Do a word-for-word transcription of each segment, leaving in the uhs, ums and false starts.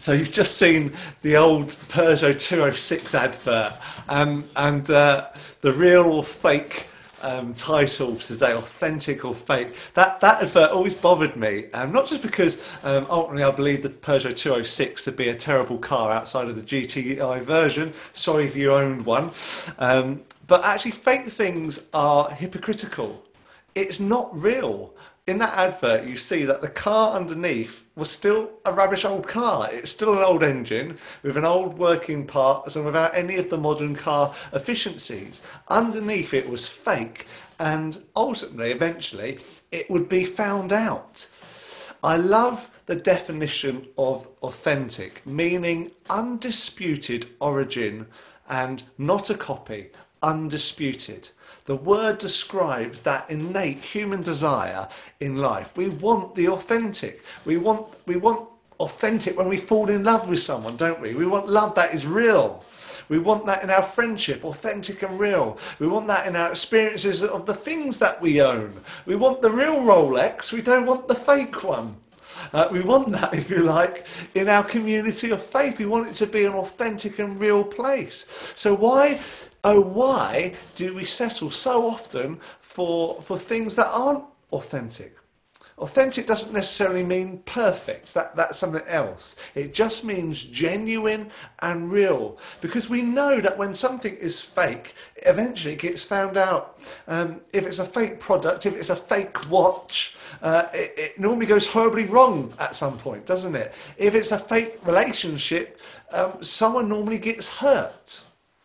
So you've just seen the old Peugeot two oh six advert, um, and uh, the real or fake um, title for today, authentic or fake. That that advert always bothered me, um, not just because um, ultimately I believe the Peugeot two oh six to be a terrible car outside of the G T I version. Sorry if you owned one, um, but actually fake things are hypocritical. It's not real. In that advert, you see that the car underneath was still a rubbish old car. It's still an old engine with an old working parts and without any of the modern car efficiencies. Underneath it was fake, and ultimately, eventually, it would be found out. I love the definition of authentic, meaning undisputed origin and not a copy, undisputed. The word describes that innate human desire in life. We want the authentic. We want, we want authentic when we fall in love with someone, don't we? We want love that is real. We want that in our friendship, authentic and real. We want that in our experiences of the things that we own. We want the real Rolex. We don't want the fake one. Uh, we want that, if you like, in our community of faith. We want it to be an authentic and real place. So why, oh why, do we settle so often for, for things that aren't authentic? Authentic doesn't necessarily mean perfect. That, that's something else. It just means genuine and real. Because we know that when something is fake, eventually it gets found out. Um, if it's a fake product, if it's a fake watch, uh, it, it normally goes horribly wrong at some point, doesn't it? If it's a fake relationship, um, someone normally gets hurt.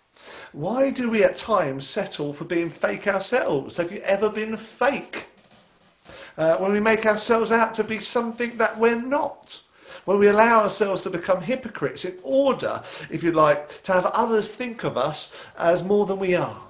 Why do we at times settle for being fake ourselves? Have you ever been fake? Uh, when we make ourselves out to be something that we're not. When we allow ourselves to become hypocrites in order, if you like, to have others think of us as more than we are.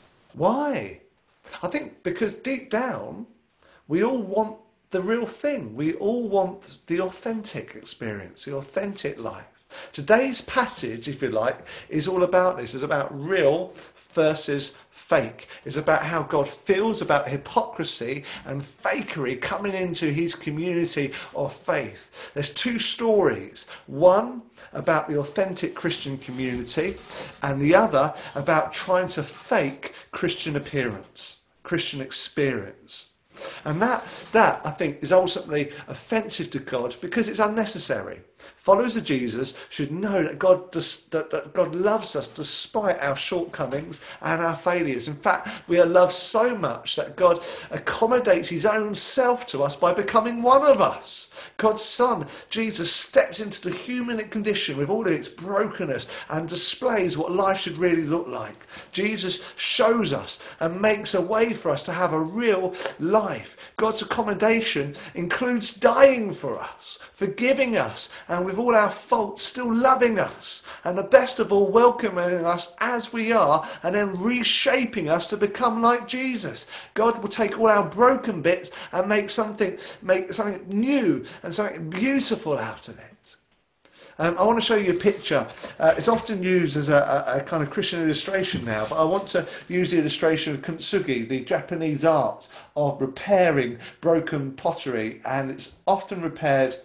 Why? I think because deep down, we all want the real thing. We all want the authentic experience, the authentic life. Today's passage, if you like, is all about this. It's about real versus fake. It's about how God feels about hypocrisy and fakery coming into his community of faith. There's two stories. One about the authentic Christian community, and the other about trying to fake Christian appearance, Christian experience. And that, that, I think, is ultimately offensive to God because it's unnecessary. Followers of Jesus should know that God, does, that, that God loves us despite our shortcomings and our failures. In fact, we are loved so much that God accommodates his own self to us by becoming one of us. God's Son, Jesus, steps into the human condition with all of its brokenness and displays what life should really look like. Jesus shows us and makes a way for us to have a real life. God's accommodation includes dying for us, forgiving us, and with all our faults, still loving us. And the best of all, welcoming us as we are, and then reshaping us to become like Jesus. God will take all our broken bits and make something, make something new and something beautiful out of it. Um, I want to show you a picture. Uh, it's often used as a, a, a kind of Christian illustration now, but I want to use the illustration of kintsugi, the Japanese art of repairing broken pottery, and it's often repaired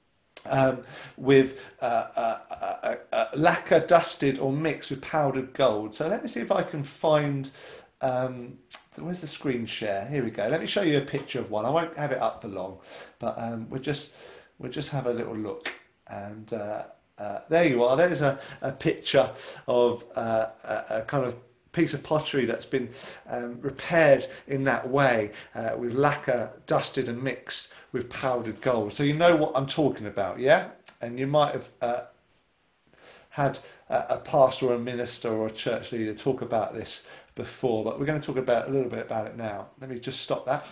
um, with uh, uh, uh, uh, lacquer dusted or mixed with powdered gold. So let me see if I can find... Um, where's the screen share? Here we go. Let me show you a picture of one. I won't have it up for long, but um, we'll just we'll just have a little look. And uh, uh, there you are. There's a, a picture of uh, a, a kind of piece of pottery that's been um, repaired in that way uh, with lacquer dusted and mixed with powdered gold. So you know what I'm talking about, yeah? And you might have uh, had a, a pastor or a minister or a church leader talk about this before, but we're going to talk about a little bit about it now. Let me just stop that.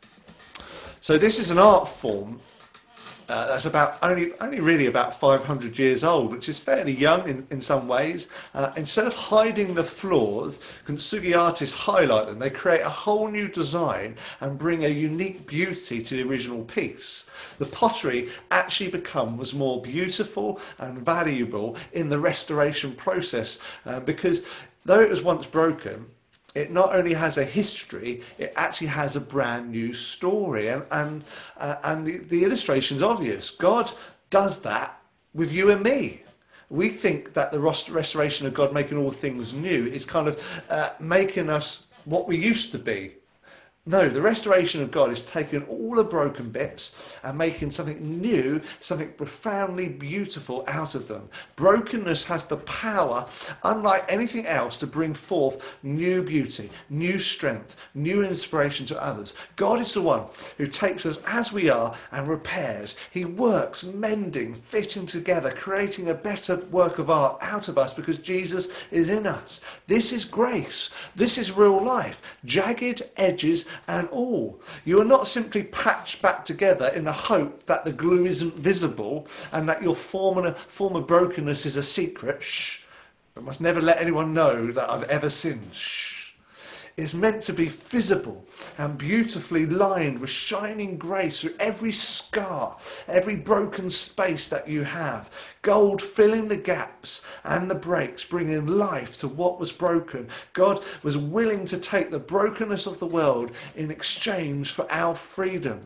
So this is an art form uh, that's about only only really about five hundred years old, which is fairly young in, in some ways. Uh, instead of hiding the flaws, kintsugi artists highlight them. They create a whole new design and bring a unique beauty to the original piece. The pottery actually becomes more beautiful and valuable in the restoration process uh, because though it was once broken, it not only has a history, it actually has a brand new story. And, and, uh, and the, the illustration's obvious. God does that with you and me. We think that the rest- restoration of God making all things new is kind of uh, making us what we used to be. No, the restoration of God is taking all the broken bits and making something new, something profoundly beautiful out of them. Brokenness has the power, unlike anything else, to bring forth new beauty, new strength, new inspiration to others. God is the one who takes us as we are and repairs. He works, mending, fitting together, creating a better work of art out of us because Jesus is in us. This is grace. This is real life. Jagged edges and all. You are not simply patched back together in the hope that the glue isn't visible and that your former, former brokenness is a secret. Shh. I must never let anyone know that I've ever sinned. Shh. It's meant to be visible and beautifully lined with shining grace through every scar, every broken space that you have. Gold filling the gaps and the breaks, bringing life to what was broken. God was willing to take the brokenness of the world in exchange for our freedom.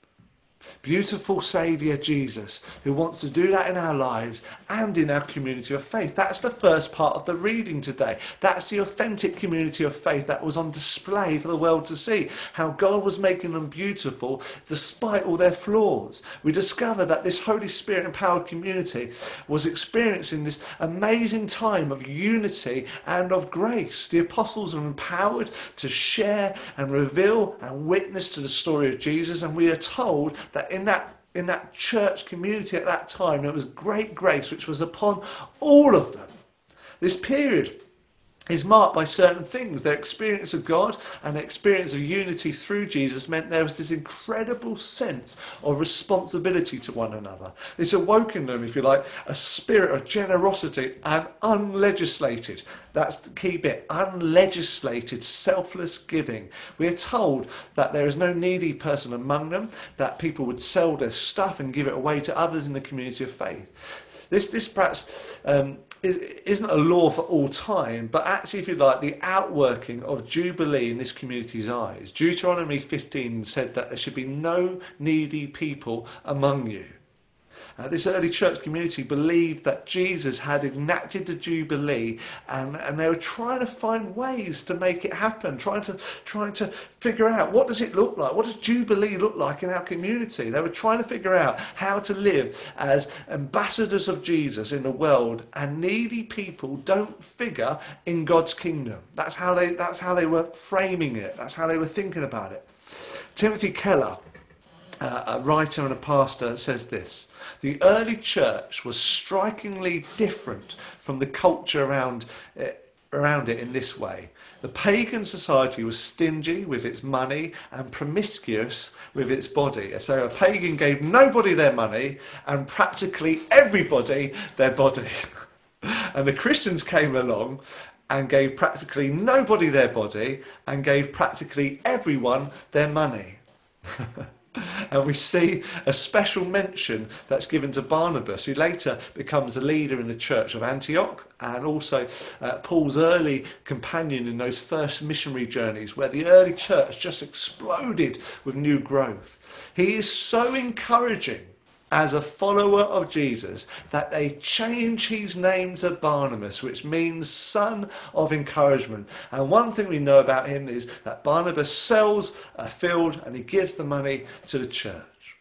Beautiful Saviour Jesus, who wants to do that in our lives and in our community of faith. That's the first part of the reading today. That's the authentic community of faith that was on display for the world to see. How God was making them beautiful despite all their flaws. We discover that this Holy Spirit empowered community was experiencing this amazing time of unity and of grace. The apostles were empowered to share and reveal and witness to the story of Jesus, and we are told that in that in that church community at that time, there was great grace which was upon all of them. This period is marked by certain things. Their experience of God and their experience of unity through Jesus meant there was this incredible sense of responsibility to one another. It's awoke in them, if you like, a spirit of generosity and unlegislated. That's the key bit. Unlegislated, selfless giving. We are told that there is no needy person among them, that people would sell their stuff and give it away to others in the community of faith. This, this perhaps um, is, isn't a law for all time, but actually, if you like, the outworking of Jubilee in this community's eyes. Deuteronomy fifteen said that there should be no needy people among you. Uh, this early church community believed that Jesus had enacted the Jubilee, and, and they were trying to find ways to make it happen, trying to trying to figure out, what does it look like? What does Jubilee look like in our community? They were trying to figure out how to live as ambassadors of Jesus in the world, and needy people don't figure in God's kingdom. That's how they that's how they were framing it. That's how they were thinking about it. Timothy Keller, Uh, a writer and a pastor, says this: the early church was strikingly different from the culture around it, around it in this way. The pagan society was stingy with its money and promiscuous with its body. So a pagan gave nobody their money and practically everybody their body. And the Christians came along and gave practically nobody their body and gave practically everyone their money. And we see a special mention that's given to Barnabas, who later becomes a leader in the church of Antioch, and also uh, Paul's early companion in those first missionary journeys where the early church just exploded with new growth. He is so encouraging as a follower of Jesus that they change his name to Barnabas, which means son of encouragement. And one thing we know about him is that Barnabas sells a field and he gives the money to the church.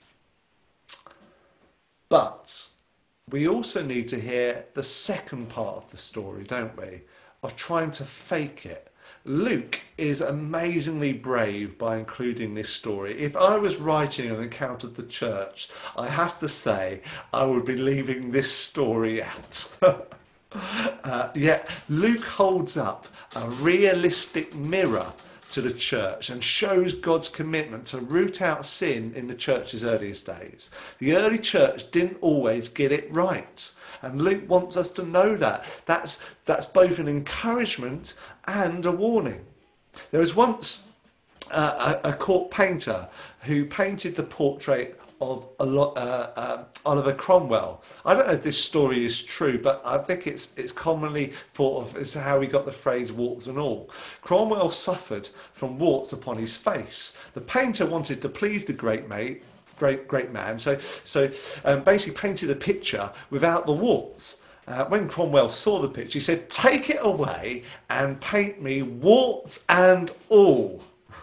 But we also need to hear the second part of the story, don't we? Of trying to fake it. Luke is amazingly brave by including this story. If I was writing an account of the church, I have to say I would be leaving this story out. uh, yet Luke holds up a realistic mirror to the church and shows God's commitment to root out sin in the church's earliest days. The early church didn't always get it right. And Luke wants us to know that. That's, that's both an encouragement and a warning. There was once uh, a, a court painter who painted the portrait of a lot, uh, uh, Oliver Cromwell. I don't know if this story is true, but I think it's it's commonly thought of as how he got the phrase warts and all. Cromwell suffered from warts upon his face. The painter wanted to please the great mate great, great man. So, so um, basically painted a picture without the warts. Uh, when Cromwell saw the picture, he said, "Take it away and paint me warts and all."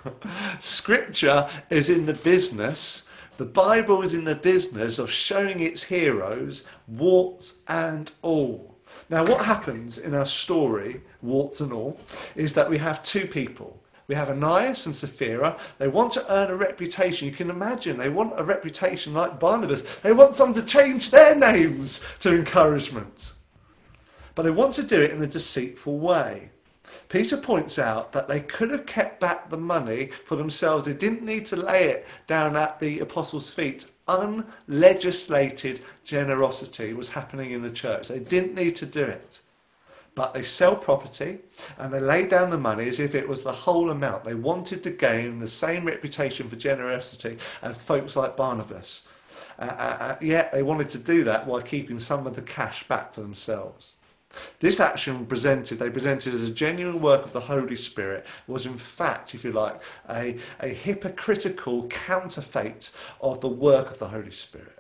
Scripture is in the business, the Bible is in the business of showing its heroes warts and all. Now, what happens in our story, warts and all, is that we have two people. We have Ananias and Sapphira. They want to earn a reputation. You can imagine they want a reputation like Barnabas. They want someone to change their names to encouragement. But they want to do it in a deceitful way. Peter points out that they could have kept back the money for themselves. They didn't need to lay it down at the apostles' feet. Unlegislated generosity was happening in the church. They didn't need to do it. But they sell property and they lay down the money as if it was the whole amount. They wanted to gain the same reputation for generosity as folks like Barnabas. Uh, uh, yet they wanted to do that while keeping some of the cash back for themselves. This action presented, they presented as a genuine work of the Holy Spirit, was in fact, if you like, a, a hypocritical counterfeit of the work of the Holy Spirit.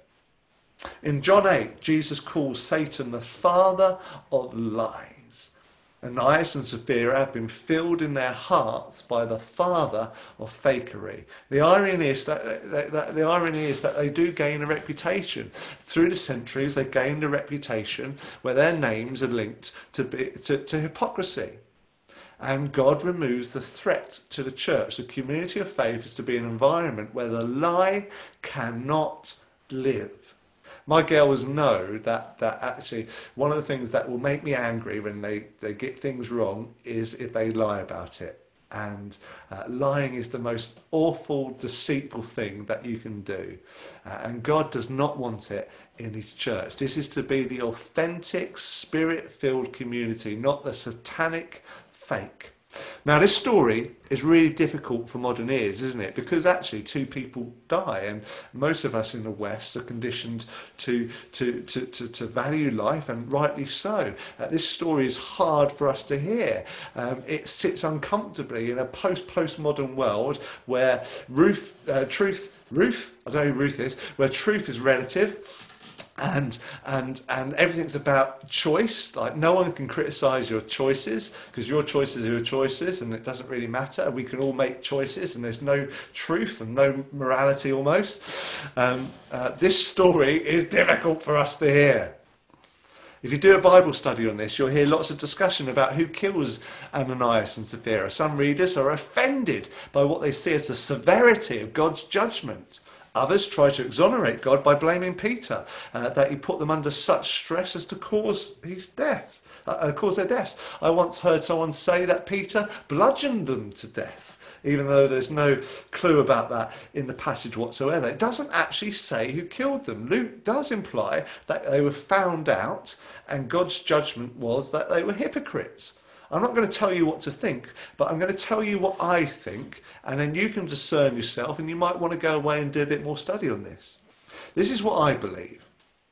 In John eight, Jesus calls Satan the father of lies. Ananias and Sapphira have been filled in their hearts by the father of fakery. The irony is that, that, that the irony is that they do gain a reputation. Through the centuries, they gained a reputation where their names are linked to, be, to, to hypocrisy. And God removes the threat to the church. The community of faith is to be an environment where the lie cannot live. My girls know that, that actually one of the things that will make me angry when they, they get things wrong is if they lie about it. And uh, lying is the most awful, deceitful thing that you can do. Uh, and God does not want it in his church. This is to be the authentic, spirit-filled community, not the satanic fake. Now, this story is really difficult for modern ears, isn't it? Because actually two people die, and most of us in the West are conditioned to, to, to, to, to value life, and rightly so. Uh, this story is hard for us to hear. Um, it sits uncomfortably in a post-postmodern world where Ruth, uh, truth, Ruth, I don't know who Ruth is, where truth is relative. And and and everything's about choice. Like, no one can criticise your choices because your choices are your choices, and it doesn't really matter. We can all make choices, and there's no truth and no morality almost. Um, uh, this story is difficult for us to hear. If you do a Bible study on this, you'll hear lots of discussion about who kills Ananias and Sapphira. Some readers are offended by what they see as the severity of God's judgment. Others try to exonerate God by blaming Peter, uh, that he put them under such stress as to cause his death, uh, cause their deaths. I once heard someone say that Peter bludgeoned them to death, even though there's no clue about that in the passage whatsoever. It doesn't actually say who killed them. Luke does imply that they were found out, and God's judgment was that they were hypocrites. I'm not going to tell you what to think, but I'm going to tell you what I think, and then you can discern yourself, and you might want to go away and do a bit more study on this. This is what I believe.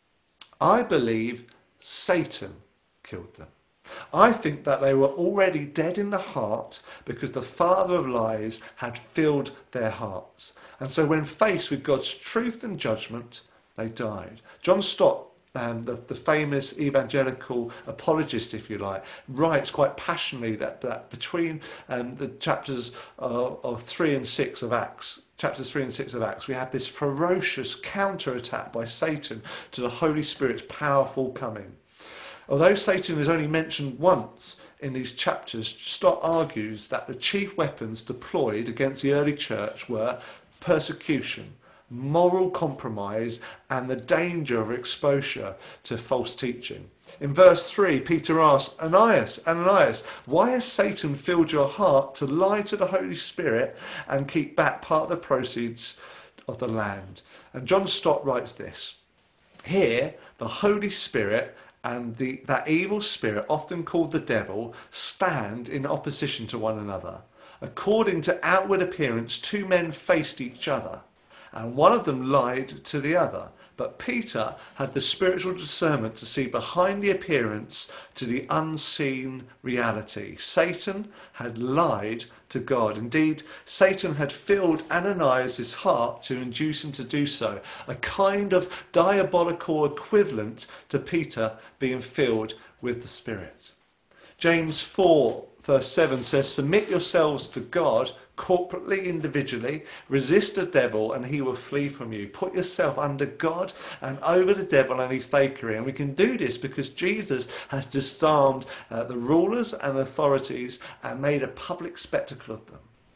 I believe Satan killed them. I think that they were already dead in the heart because the father of lies had filled their hearts. And so when faced with God's truth and judgment, they died. John Stott, Um, the, the famous evangelical apologist, if you like, writes quite passionately that, that between um, the chapters of, of three and six of Acts, chapters three and six of Acts, we have this ferocious counterattack by Satan to the Holy Spirit's powerful coming. Although Satan is only mentioned once in these chapters, Stott argues that the chief weapons deployed against the early church were persecution, moral compromise, and the danger of exposure to false teaching. In verse three, Peter asks, Ananias, Ananias, why has Satan filled your heart to lie to the Holy Spirit and keep back part of the proceeds of the land? And John Stott writes this: here, the Holy Spirit and the, that evil spirit, often called the devil, stand in opposition to one another. According to outward appearance, two men faced each other, and one of them lied to the other. But Peter had the spiritual discernment to see behind the appearance to the unseen reality. Satan had lied to God. Indeed, Satan had filled Ananias' heart to induce him to do so, a kind of diabolical equivalent to Peter being filled with the Spirit. James four verse seven says, submit yourselves to God corporately, individually, resist the devil and he will flee from you. Put yourself under God and over the devil and his fakery. And we can do this because Jesus has disarmed uh, the rulers and authorities and made a public spectacle of them.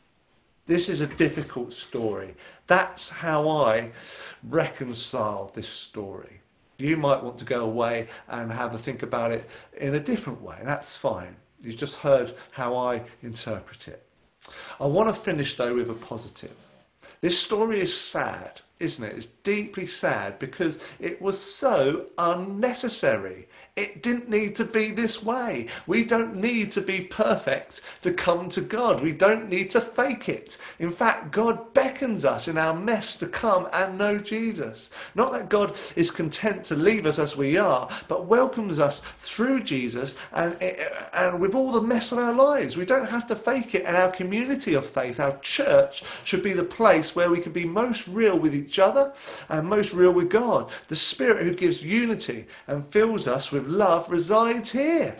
This is a difficult story. That's how I reconcile this story. You might want to go away and have a think about it in a different way. That's fine. You've just heard how I interpret it. I want to finish though with a positive. This story is sad, isn't it? It's deeply sad because it was so unnecessary. It didn't need to be this way. We don't need to be perfect to come to God. We don't need to fake it. In fact, God beckons us in our mess to come and know Jesus. Not that God is content to leave us as we are, but welcomes us through Jesus and, and with all the mess of our lives. We don't have to fake it. And our community of faith, our church, should be the place where we can be most real with each other and most real with God. The Spirit who gives unity and fills us with love resides here.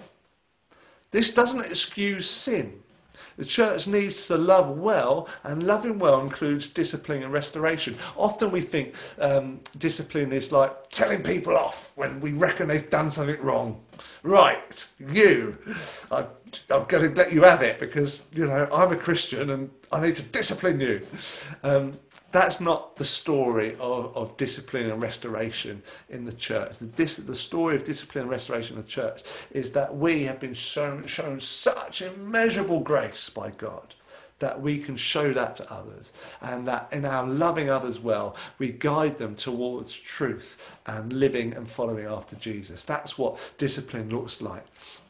This doesn't excuse sin. The church needs to love well, and loving well includes discipline and restoration. Often we think um, discipline is like telling people off when we reckon they've done something wrong. Right, you, I, I'm going to let you have it because, you know, I'm a Christian and I need to discipline you. Um, That's not the story of, of discipline and restoration in the church. The, dis, the story of discipline and restoration in the church is that we have been shown, shown such immeasurable grace by God that we can show that to others, and that in our loving others well, we guide them towards truth and living and following after Jesus. That's what discipline looks like.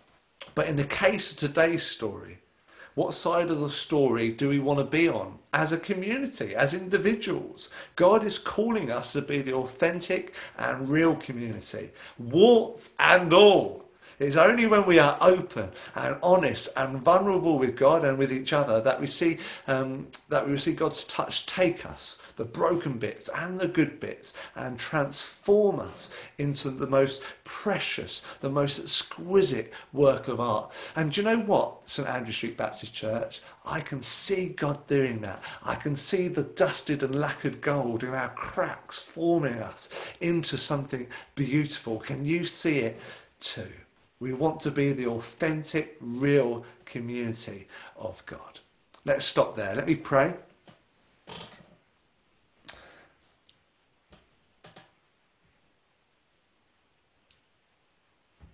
But in the case of today's story, what side of the story do we want to be on as a community, as individuals? God is calling us to be the authentic and real community, warts and all. It's only when we are open and honest and vulnerable with God and with each other that we see um, that we see God's touch take us, the broken bits and the good bits, and transform us into the most precious, the most exquisite work of art. And do you know what, St Andrew Street Baptist Church? I can see God doing that. I can see the dusted and lacquered gold in our cracks forming us into something beautiful. Can you see it too? We want to be the authentic, real community of God. Let's stop there. Let me pray.